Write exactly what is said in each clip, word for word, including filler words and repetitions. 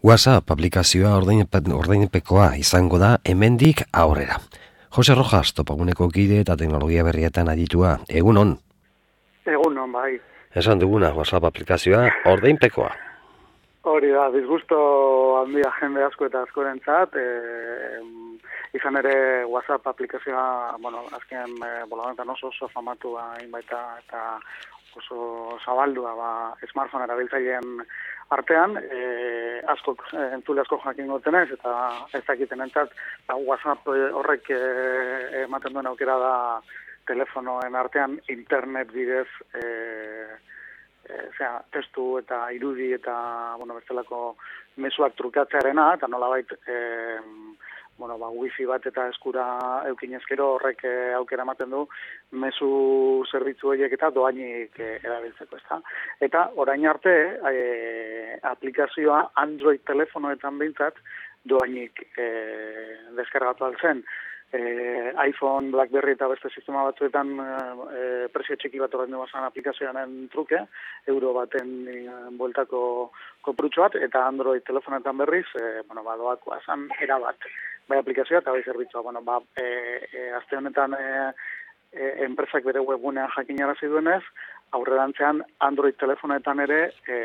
WhatsApp aplikazioa ordainpekoa izango da hemendik aurrera. Jose Rojas, topaguneko kide eta teknologia berrietan aditua. Egunon? Egunon, bai. Esan duguna, WhatsApp aplikazioa ordainpekoa. Hori da, disgusto handia jende asko eta askorentzat, e, izan ere WhatsApp aplikazioa, bueno, azken e, bolagantan oso oso famatua inbaita eta oso zabaldua ba, smartphone erabiltzaileen artean, e, asko, entzule asko jakin gotenez, eta ez dakiten entzat, ba, WhatsApp horrek e, ematen duen aukera da telefonoen artean internet bidez e, e, zera, testu eta irudi eta bueno, bestelako mezuak trukatzearena, eta nolabait e, bueno, ba, wifi bat eta eskura eukinezkero horrek e, aukera ematen du mezu zerbitzu horiek eta doainik e, erabiltzeko, ezta. Eta orain arte e, aplikazioa Android telefonoetan behintzat doainik e, deskargatu altzen. E, iPhone, BlackBerry eta beste sistema batzuetan e, presio txiki bat horrein duazan aplikazioaren truke, euro baten e, bueltako koprutxo bat, eta Android telefonetan berriz, e, bueno, ba, doakoa zan erabat. Bai aplikazioa eta bai zerbitzua. Bueno, ba, e, e, azte honetan e, e, enpresak bere webgunean jakinarazi duenez, aurrerantzean Android telefonetan ere e,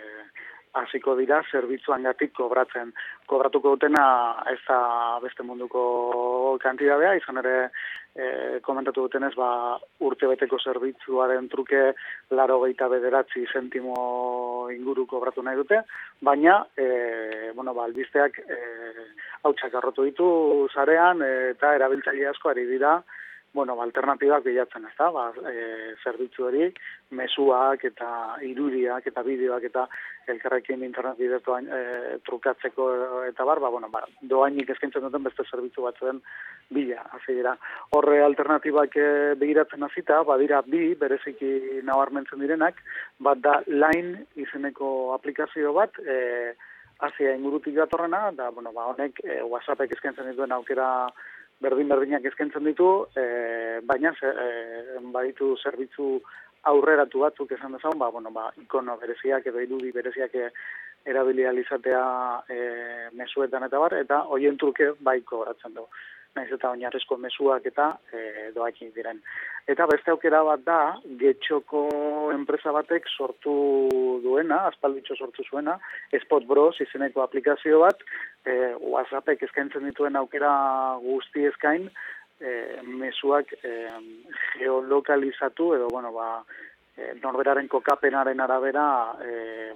hasiko dira zerbitzuangatik kobratzen. Kobratuko dutena ez da beste munduko kantidadea, izan ere e, komentatu dutenez ba, urtebeteko zerbitzuaren truke laro geita bederatzi zentimo inguru kobratu nahi dute, baina e, bueno, ba, albisteak e, hautsak arrotu ditu zarean e, eta erabiltzaile asko ari dira bueno, ba, alternatibak bilatzen, ez da, ba, e, zerbitzu hori, mezuak eta irudiak eta bideoak eta elkarrekin internet bideztuan e, trukatzeko eta bar, ba, bueno, ba, doainik eskaintzen duten beste zerbitzu batzuen bila, hasi dira. Horre alternatibak e, begiratzen hasita, badira bi, bereziki nabarmentzen direnak, bat da Line izeneko aplikazio bat, e, Asia ingurutik datorrena, da, bueno, ba, honek e, WhatsAppek eskaintzen dituen aukera berdin-berdinak eskaintzen ditu, e, baina e, baditu zerbitzu aurreratu batzuk esan dezagun, ba, bueno, ba, ikono bereziak edo irudi bereziak erabili alizatea e, mezuetan eta bar, eta hoien truke baiko horatzen du. Naiz eta oinarrizko mezuak eta e, doakin diren. Eta beste aukera bat da, Getxoko enpresa batek sortu duena, aspalditxo sortu zuena, Spot Bros izeneko aplikazio bat, e, WhatsAppek eskaintzen dituen aukera guzti eskain, e, mezuak e, geolokalizatu edo, bueno, ba, e, norberaren kokapenaren arabera e,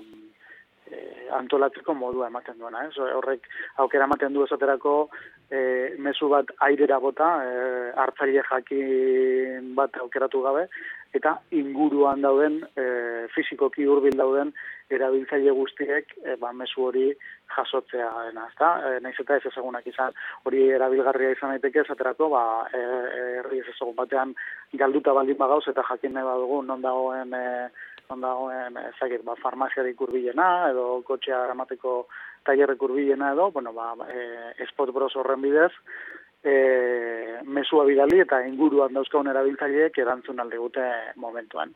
E, antolatzeko modua ematen duena, eh? Horrek aukera ematen du esaterako e, mezu bat airera bota, e, hartzaile jakin bat aukeratu gabe, eta inguruan dauden, e, fizikoki hurbil dauden erabiltzaile guztiek e, ba, mezu hori jasotzea dena, ezta? E, naiz eta ez ezagunak izan, hori erabilgarria izan daiteke esaterako, ba, e, herri ez ezagun batean galduta baldin bagauz eta jakin nahi badugu non dagoen e, non dagoen, ezagir, ba, farmaziarik hurbilena, edo kotxea eramateko tailerrik hurbilena edo, bueno, ba, e, Spot Bros horren bidez, e, mesua bidali eta inguruan dauzkagun erabiltzaileek erantzun alde gute momentuan.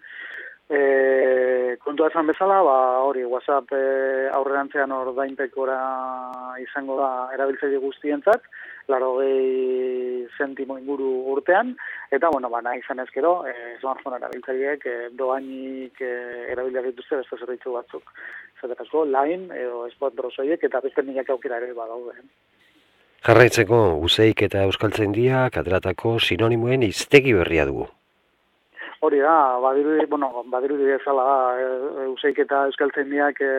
E, kontua esan bezala, ba, hori, WhatsApp e, aurrerantzean ordainpekora izango da erabiltzaile guztientzat, laro gehi zentimo inguru urtean, eta, bueno, ba, nahi izan ezkero, e, smartphone erabiltzaileek e, doainik e, erabilak dituzte beste zerbitzu batzuk. Zaterako, Line edo Spot Bros horiek eta beste milak aukera ere badaude. Jarraitzeko, useik eta euskaltzaindiak ateratako sinonimoen hiztegi berria dugu. Hori da, badirudi, bueno, badirudi bezala e, useik eta euskaltzaindiak e,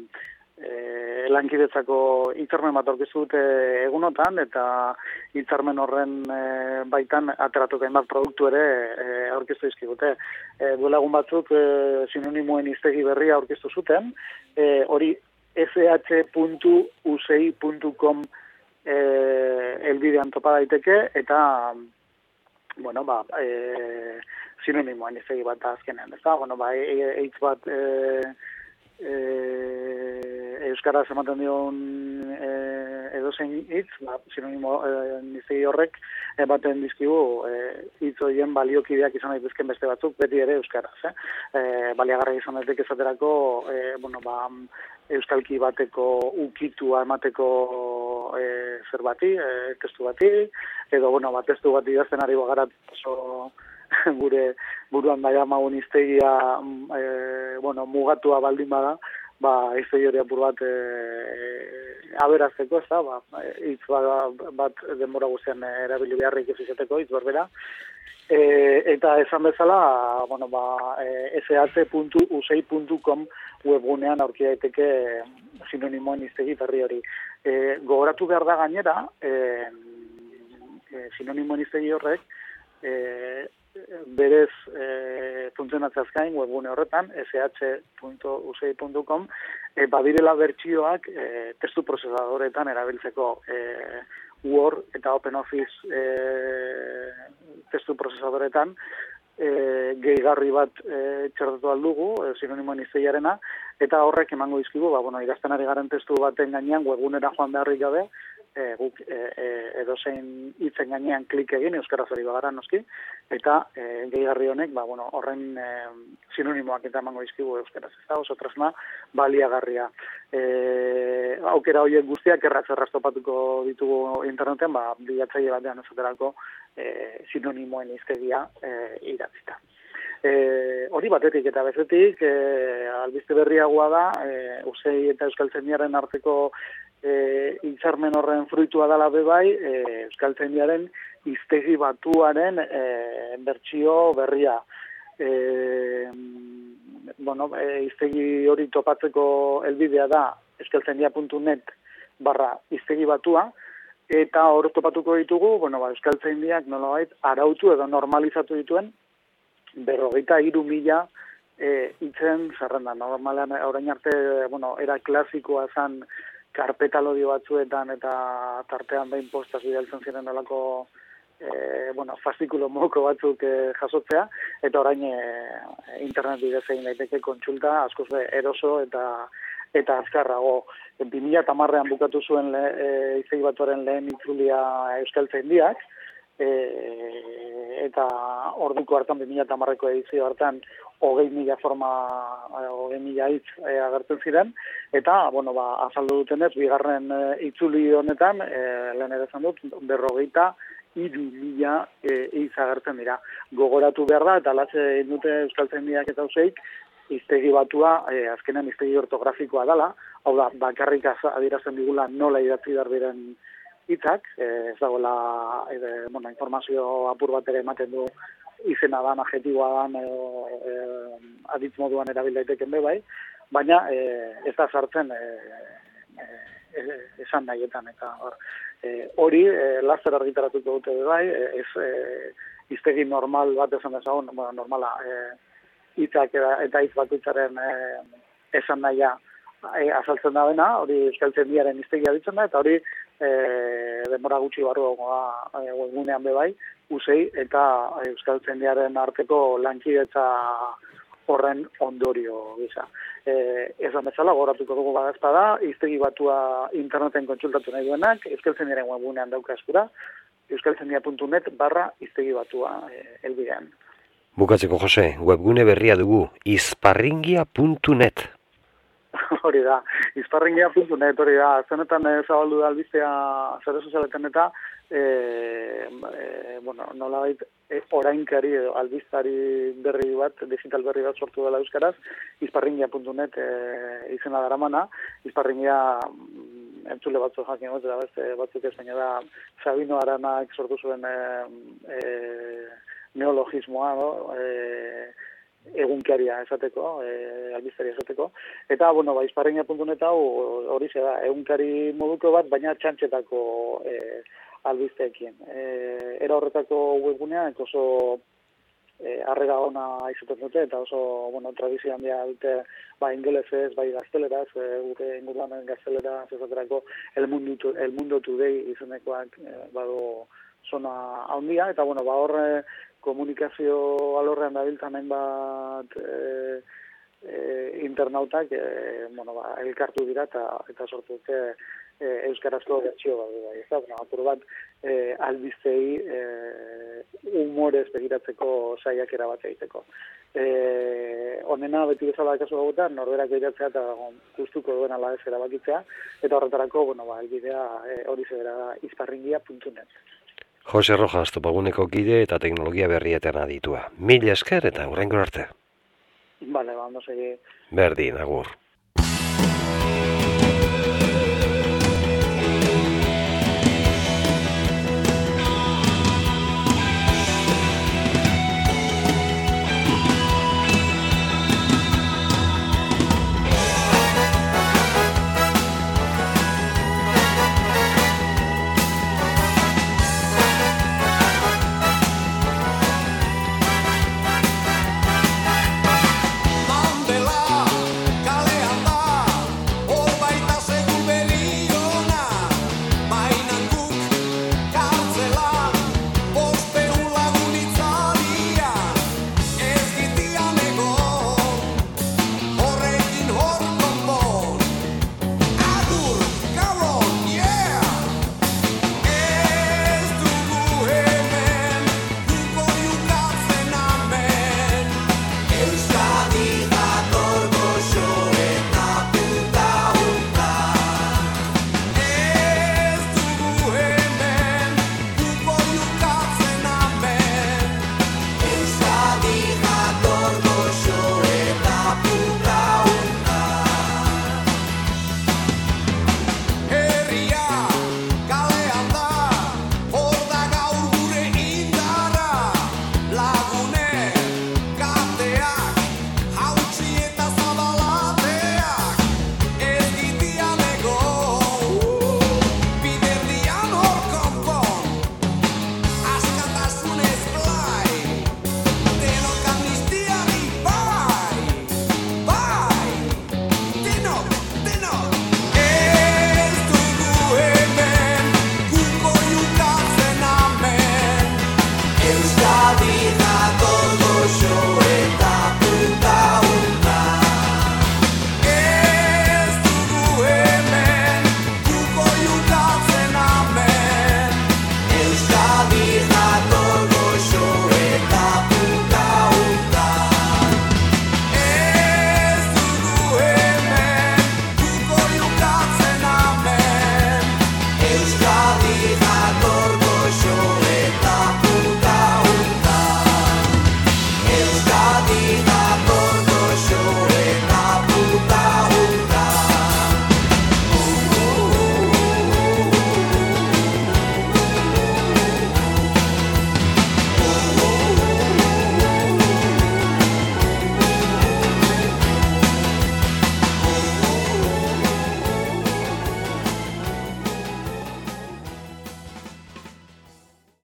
E, lankidetzako hitzarmen bat aurkeztu dute egunotan eta hitzarmen horren e, baitan ateratuko hainbat produktu ere e, aurkeztu dizkigute. E, duela egun batzuk e, sinonimoen hiztegi berria aurkeztu zuten, e, hori ese hache puntu usei puntu com e, elbidean topa daiteke eta bueno, ba, e, sinonimoen hiztegi bat azkenean, ezta? Bueno, ba, eitz bat e, e, euskaraz ematen dion e, edo edozein hitz, ba, sinonimo e, niztegi horrek ematen dizkigu hitz e, horien baliokideak izan daitezken beste batzuk, beti ere euskaraz. Eh? E, baliagarra izan daiteke esaterako, e, bueno, ba, euskalki bateko ukitua emateko e, zer bati, e, testu bati, edo, bueno, ba, testu bati idazten ari bagarat oso gure buruan daia magun iztegia e, bueno, mugatua baldin bada, ba, iztegi hori apur bat e, aberazteko, ez da, ba, hitz bat, bat denbora guztian erabili beharrik ez izateko, hitz berbera. E, eta esan bezala, bueno, ba, e, s h puntu u sei puntu com webgunean aurki daiteke sinonimoen iztegi berri hori. E, gogoratu behar da gainera, e, e, sinonimoen iztegi horrek, e, berez e, funtzionatzeaz gain webgune horretan, s h puntu u sei puntu com, e, badirela bertsioak e, testu prozesadoretan erabiltzeko e, Word eta OpenOffice e, testu prozesadoretan e, gehigarri bat e, txertatu aldugu, e, sinonimoen iztegiarena, eta horrek emango dizkigu, ba, bueno, idazten ari garen testu baten gainean webgunera joan beharrik gabe, e, guk e, e, edozein hitzen gainean klik egin, euskaraz hori bagara noski, eta e, gehigarri honek, ba, bueno, horren e, sinonimoak eta emango dizkigu euskaraz, ez da, oso tresna baliagarria. E, aukera horiek guztiak erratz errastopatuko ditugu interneten, ba, bilatzaile batean esaterako e, sinonimoen hiztegia e, idatzita. E, hori batetik eta bezetik, e, albiste berriagoa da, e, Usei eta Euskaltzaindiaren arteko e, hitzarmen horren fruitua dela bebai, e, Euskaltzaindiaren hiztegi batuaren e, bertsio berria. E, bueno, e, hiztegi hori topatzeko helbidea da euskaltzaindia puntu net barra hiztegi batua, eta hor topatuko ditugu, bueno, ba, euskaltzaindiak nolabait arautu edo normalizatu dituen berrogeita hiru mila e, hitzen zerrenda. Normalean orain arte, bueno, era klasikoa zan karpetalodio batzuetan eta tartean behin postaz bidaltzen ziren nolako e, bueno, fascikulo moko batzuk e, jasotzea, eta orain e, internet bidez egin daiteke kontsulta askoz eroso eta eta azkarrago. bi mila hamarrean bukatu zuen le, e, hiztegi batuaren lehen itzulia Euskaltzaindiak, e, eta orduko hartan bi mila hamarreko edizio hartan hogei mila forma, hogei mila hitz e, agertzen ziren, eta, bueno, ba, azaldu dutenez, bigarren e, itzuli honetan, e, lehen ere zan dut, berrogeita hiru mila e, hitz agertzen dira. Gogoratu behar da, eta latze dute Euskaltzaindiak eta Useik, hiztegi batua, e, azkenean hiztegi ortografikoa dela, hau da, bakarrik adierazten digula nola idatzi behar diren hitzak, e, ez dagoela, e, bueno, informazio apur bat ere ematen du izena dan, adjetiboa dan, edo e, aditz moduan erabil daiteken be bai, baina e, ez da sartzen e, e, esan nahietan, eta hor, e, hori e, laster argitaratuko dute be bai, e, ez e, hiztegi normal bat esan dezagun, bueno, normala, e, hitzak eta hitz bakoitzaren e, esan nahia e, azaltzen da bena, hori Euskaltzaindiaren hiztegia ditzen da, eta hori e, denbora gutxi barruagoa e, webgunean be bai, Usei eta Euskaltzaindiaren arteko lankidetza horren ondorio gisa. E, esan bezala, goratuko dugu badazpada, hiztegi batua interneten kontsultatu nahi duenak, Euskaltzaindiaren webgunean dauka eskura, euskaltzaindia puntu net barra hiztegi batua e, helbidean. Bukatzeko, Jose, webgune berria dugu, izparringia puntu net. Hori da, izparringia puntu net, hori da, zenetan e, zabaldu da albistea zare sozialetan eta, e, e, bueno, nolabait, e, orainkari edo albistari berri bat, digital berri bat sortu dela euskaraz, izparringia puntu net e, izena daramana, izparringia entzule batzuk jakin bat, eta beste batzuk ez baina da, Sabino Aranak sortu zuen e, e, neologismoa, no? E, egunkaria esateko, e, albistaria esateko, eta, bueno, ba, izparringia puntu net hau hori da, egunkari moduko bat, baina txantxetako e, albisteekin. E, era horretako webgunea, oso e, arrega ona izaten dute, eta oso, bueno, tradizio handia dute, ba, ingelesez, bai gazteleraz, e, gure inguruan gazteleraz esaterako El Mundo, El Mundo Today izenekoak e, bado zona handia, eta, bueno, ba, horre komunikazio alorrean dabiltzan hainbat e, e, internautak e, bueno, ba, elkartu dira eta, eta sortu dute e, euskarazko bertsio bat bai, ez da, bueno, apur bat e, albistei e, humorez begiratzeko saiakera bat egiteko. E, onena beti bezala kasu hauetan norberak begiratzea eta gustuko duen ala ez erabakitzea, eta horretarako, bueno, ba, elbidea e, hori zera izparringia puntu net. Jose Rojas, topaguneko kide eta teknologia berrietan aditua. Mila esker eta hurrengo arte. Vale, ba, ondo segi. Berdin, agur.